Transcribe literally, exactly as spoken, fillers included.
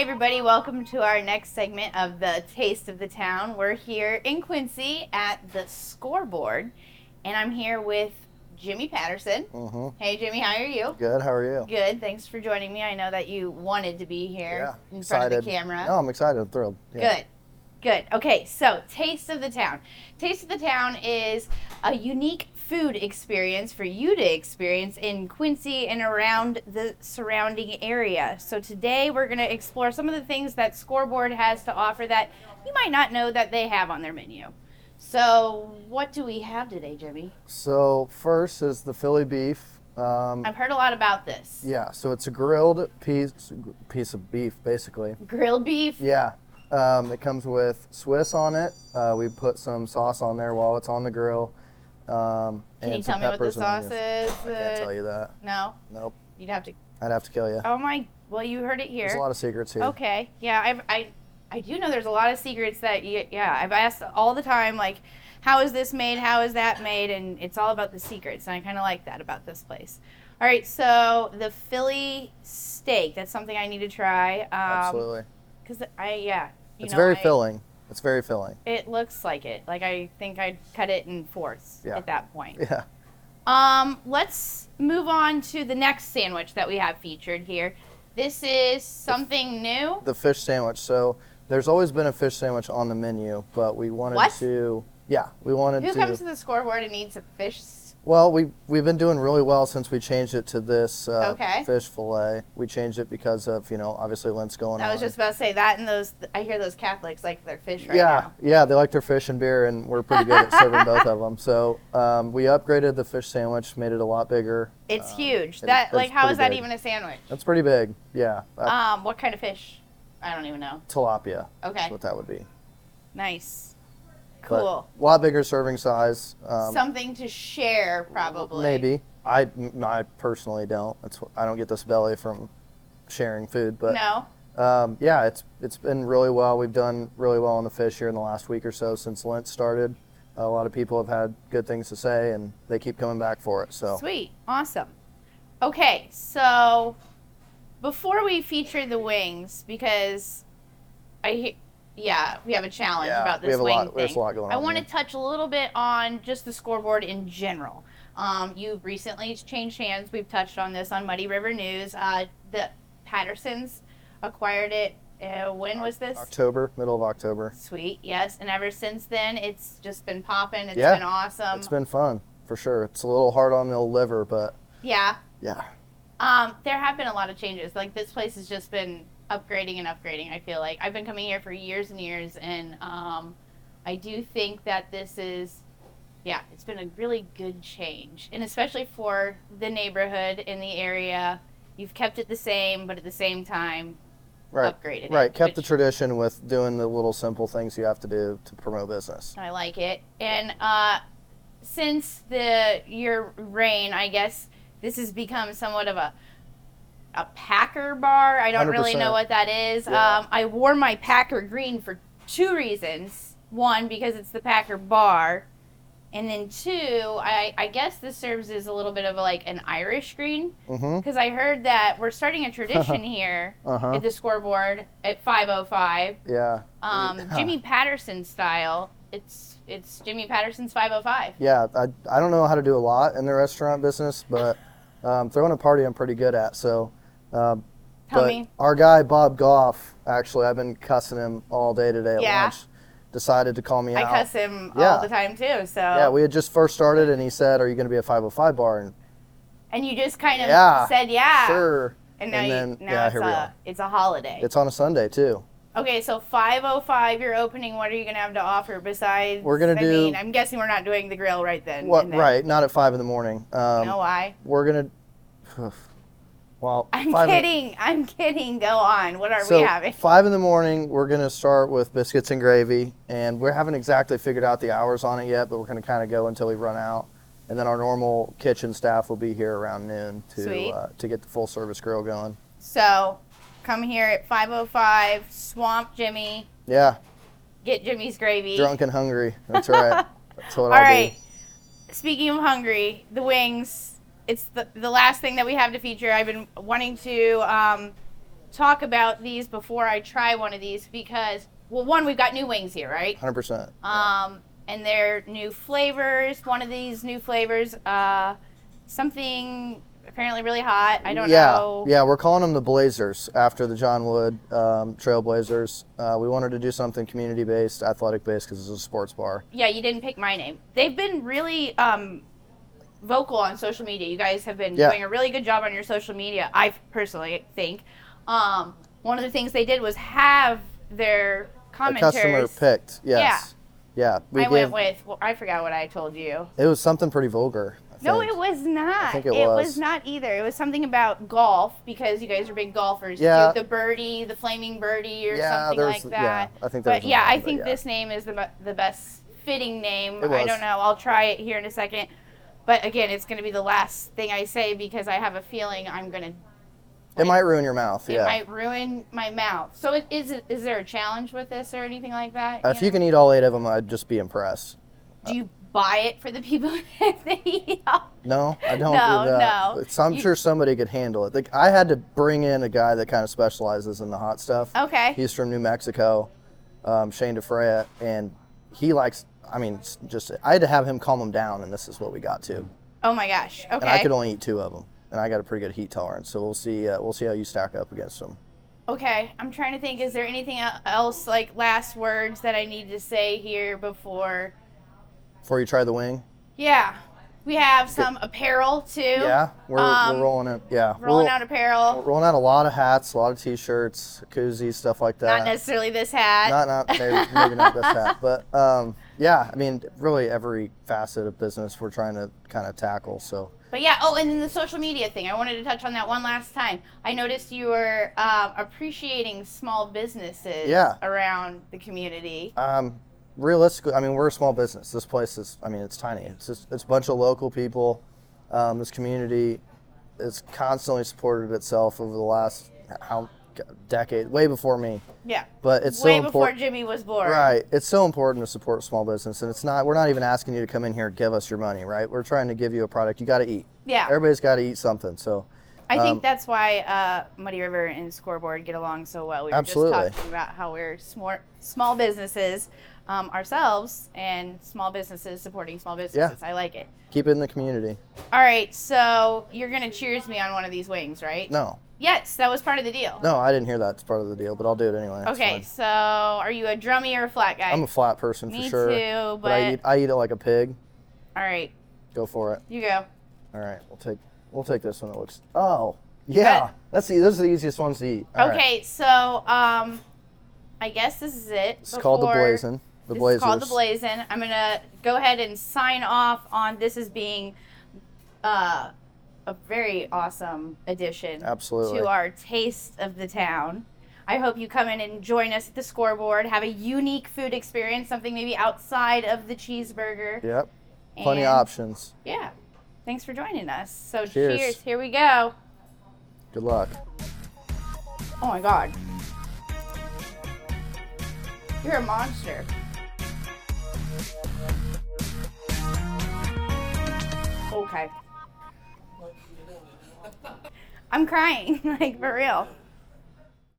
everybody, welcome to our next segment of the Taste of the Town. We're here in Quincy at the Scoreboard, and I'm here with Jimmy Patterson. Mm-hmm. Hey Jimmy, how are you? Good, how are you? Good, thanks for joining me. I know that you wanted to be here Yeah, in excited. front of the camera. No, I'm excited, I'm thrilled. Yeah. Good. Good. Okay, so Taste of the Town. Taste of the Town is a unique food experience for you to experience in Quincy and around the surrounding area. So today we're going to explore some of the things that Scoreboard has to offer that you might not know that they have on their menu. So what do we have today, Jimmy? So first is the Philly beef. Um, I've heard a lot about this. yeah, so it's a grilled piece piece of beef, basically. Grilled beef? Yeah. Um, it comes with Swiss on it. Uh, we put some sauce on there while it's on the grill. Um, Can and you some tell me what the peppers and sauce onions. is? I can't tell you that. No? Nope. You'd have to... I'd have to kill you. Oh my... Well, you heard it here. There's a lot of secrets here. Okay. Yeah, I've, I I do know there's a lot of secrets that, you, yeah, I've asked all the time, like, how is this made? How is that made? And it's all about the secrets, and I kind of like that about this place. All right, so the Philly steak, that's something I need to try. Um, Absolutely. Because I, yeah. You It's know, very I, filling. It's very filling. It looks like it. Like, I think I'd cut it in fourths Yeah. at that point. Yeah. Um, let's move on to the next sandwich that we have featured here. This is something new. The fish sandwich. So there's always been a fish sandwich on the menu, but we wanted What? to. Yeah, we wanted Who to. comes to the Scoreboard and eats a fish? Well, we we've been doing really well since we changed it to this uh, Okay. fish fillet. We changed it because of you know obviously Lent's going on. I was just about to say that, and those. I hear those Catholics like their fish right yeah, now. yeah, they like their fish and beer, and we're pretty good at serving both of them. So um, we upgraded the fish sandwich, made it a lot bigger. It's Um, huge. it- That it's like how pretty is that big. even a sandwich? That's pretty big. Yeah, uh, Um, what kind of fish? I don't even know. tilapia. Okay, That's what that would be. nice, But cool. a lot bigger serving size. Um, Something to share, probably. Maybe. I, I personally don't. That's what, I don't get this belly from sharing food, but No. um, yeah, it's it's been really well. We've done really well on the fish here in the last week or so since Lent started. A lot of people have had good things to say, and they keep coming back for it. So Sweet, awesome. Okay, so before we feature the wings, because I he- yeah, we have a challenge Yeah, about we this have a wing lot- thing. there's a lot going I on want to here. touch a little bit on just the Scoreboard in general. Um, you recently changed hands. We've touched on this on Muddy River News. Uh, the Pattersons acquired it. Uh, when was this? October, middle of October. Sweet, yes. And ever since then, it's just been popping. It's Yeah, been awesome. It's been fun for sure. It's a little hard on the old liver, but yeah. yeah, Um, there have been a lot of changes. Like, this place has just been upgrading and upgrading, I feel like. I've been coming here for years and years, and um, I do think that this is, yeah, it's been a really good change. And especially for the neighborhood in the area, you've kept it the same, but at the same time, right, upgraded it. right. Kept the which tradition with doing the little simple things you have to do to promote business. I like it. And uh, since the your reign, I guess this has become somewhat of a a Packer bar. I don't really know one hundred percent. what that is. Yeah. Um, I wore my Packer green for two reasons. One, because it's the Packer bar. And then two, I, I guess this serves as a little bit of a, like an Irish green. Mm-hmm. Because I heard that we're starting a tradition here Uh-huh. at the Scoreboard at five oh five. Yeah. Um, Jimmy Patterson style. It's it's Jimmy Patterson's five oh five. Yeah, I, I don't know how to do a lot in the restaurant business, but um, throwing a party I'm pretty good at. So, um, Tell but me. our guy Bob Goff, actually, I've been cussing him all day today at Yeah. lunch. Decided to call me I out. cuss him Yeah. all the time too. So Yeah, we had just first started, and he said, "Are you going to be a five oh five bar?" And and you just kind of Yeah, said yeah. sure. And now, And you, then- now yeah, it's here we a are. it's a holiday. It's on a Sunday too. Okay, so five oh five, you're opening. What are you gonna have to offer besides? We're gonna I do- mean, I'm guessing we're not doing the grill right then. What? and then. Right? Not at five in the morning. Um, No, why? We're gonna. Well, I'm five in- kidding. I'm kidding. Go on. What are So we having? five in the morning, we're gonna start with biscuits and gravy, and we haven't exactly figured out the hours on it yet, but we're gonna kind of go until we run out, and then our normal kitchen staff will be here around noon to Sweet. uh, to get the full service grill going. So, come here at five oh five. Swamp Jimmy. Yeah, Get Jimmy's gravy. drunk and hungry. That's right. That's what All I'll right. do. Speaking of hungry, the wings. It's the the last thing that we have to feature. I've been wanting to um, talk about these before I try one of these because, well, one, we've got new wings here, right? one hundred percent. Um, and they're new flavors. One of these new flavors, uh, something apparently really hot. I don't yeah, know. Yeah, we're calling them the Blazers after the John Wood um, Trailblazers. Uh, we wanted to do something community-based, athletic-based because it's a sports bar. Yeah, you didn't pick my name. They've been really um, vocal on social media. You guys have been Yeah. doing a really good job on your social media, I personally think. Um, one of the things they did was have their A commenters. customer picked, yes. Yeah. We I gave, went with, well, I forgot what I told you. It was something pretty vulgar. I No, think. it was not. I think it it was. was not either. It was something about golf because you guys are big golfers. Yeah. too. The birdie, the flaming birdie, or Yeah, something there's- like that. yeah, I think But there's yeah, one, I but think yeah. this name is the be- the best fitting name. It I was. don't know. I'll try it here in a second. But again, it's going to be the last thing I say because I have a feeling I'm going to. It might ruin your mouth, It yeah. might ruin my mouth. So it, is it, is there a challenge with this or anything like that? Uh, if you can eat all eight of them, I'd just be impressed. Do you buy it for the people that they eat all? No, I don't No, do that. no. But so I'm You- sure somebody could handle it. Like, I had to bring in a guy that kind of specializes in the hot stuff. Okay. He's from New Mexico, um, Shane DeFrea, and he likes, I mean, s- just, I had to have him calm him down, and this is what we got to. Oh my gosh. Okay. And I could only eat two of them, and I got a pretty good heat tolerance, so we'll see, uh, we'll see how you stack up against them. Okay, I'm trying to think. Is there anything el- else, like last words that I need to say here before? Before you try the wing? Yeah, we have some apparel too. Yeah, we're, Um, we're rolling it, yeah. Rolling we're, out apparel. We're rolling out a lot of hats, a lot of t-shirts, koozies, stuff like that. Not necessarily this hat. Not, not maybe, maybe not this hat, but um, yeah, I mean, really every facet of business we're trying to kind of tackle. So But yeah, oh, and then the social media thing. I wanted to touch on that one last time. I noticed you were um, appreciating small businesses Yeah. around the community. um, realistically, I mean, we're a small business. This place is, I mean, it's tiny. It's just, it's a bunch of local people. Um, this community has constantly supported itself over the last how decade, way before me. Yeah. But it's Way so before important. Jimmy was born. Right. It's so important to support small business, and it's not. We're not even asking you to come in here and give us your money, right? We're trying to give you a product. You got to eat. Yeah. Everybody's got to eat something. So I Um, think that's why uh, Muddy River and Scoreboard get along so well. We were Absolutely. just talking about how we're smart, small businesses um, ourselves and small businesses supporting small businesses. I like it. keep it in the community. All right, so you're going to cheers me on one of these wings, right? No, Yes, that was part of the deal. no, I didn't hear that. It's part of the deal, but I'll do it anyway. It's Okay, fine. so are you a drummy or a flat guy? I'm a flat person Me for sure. too, but I but- eat, I eat it like a pig. All right, Go for it. you go. All right, we'll take we'll take this one. That looks. Oh, yeah. That's the those are the easiest ones to eat. All right. Okay, so um, I guess this is it. It's called the before- Blazin'. The This Blazers. is called the Blazin'. I'm gonna go ahead and sign off on this as being uh, a very awesome addition Absolutely. to our Taste of the Town. I hope you come in and join us at the Scoreboard, have a unique food experience, something maybe outside of the cheeseburger. Yep. Plenty of And, options. Yeah. Thanks for joining us. So Cheers. cheers. Here we go. Good luck. Oh my God. You're a monster. Okay. I'm crying, like for real.